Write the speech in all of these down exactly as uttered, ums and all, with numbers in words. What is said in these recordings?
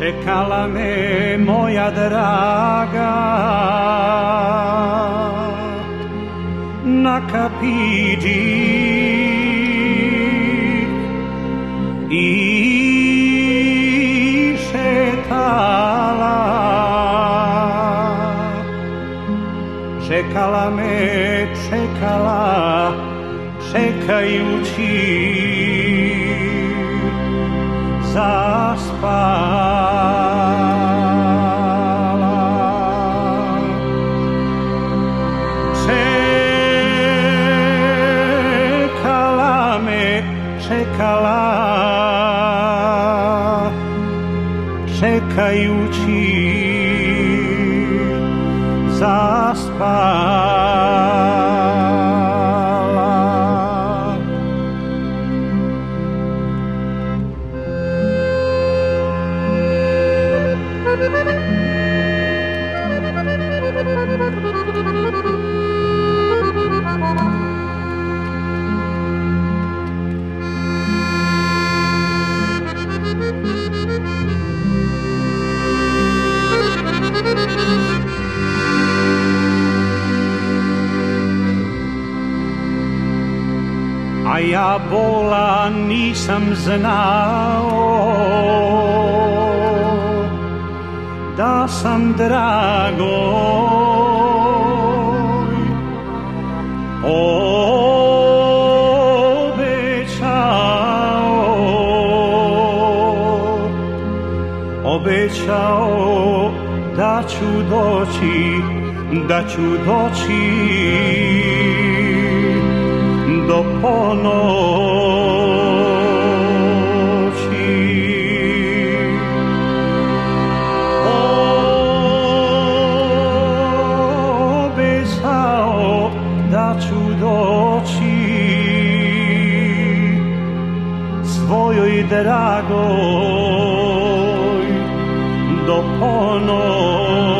čekala me moja draga na kapiđi i šetala, čekala me, čekala, čekajući zaspala. Čekala me, čekala, čekajući zaspala. A ja bola nisam znao da sam dragoj obećao, obećao da ću doći, da ću doći do ponoći. Obećao da ću doći svojoj dragoj do ponoći.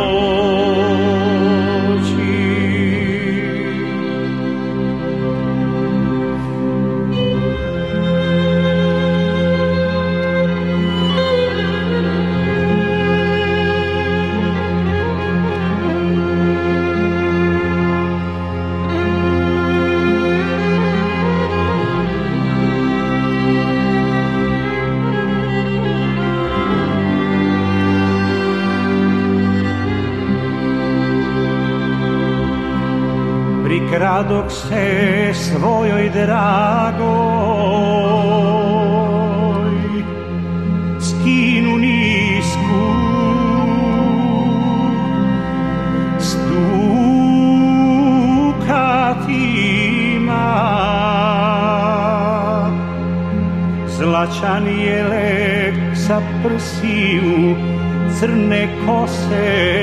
Prikradok se svojoj dragoj, skinu nisku, s dukatima, zlačan jelek sa prsiju, crne kose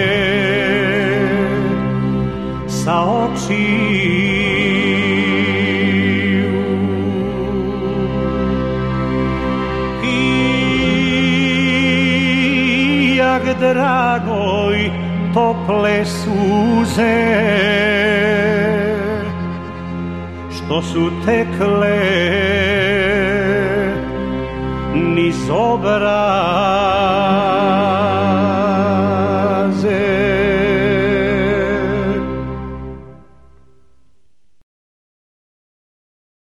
sa očiju. Pijak dragoj tople suze što su tekle niz obraz